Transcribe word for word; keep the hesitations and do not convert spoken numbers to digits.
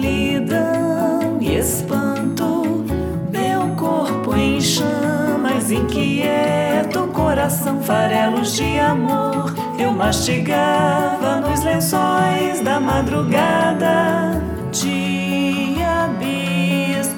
solidão e espanto, meu corpo em chamas, inquieto, coração, farelos de amor, eu mastigava nos lençóis da madrugada. De abismo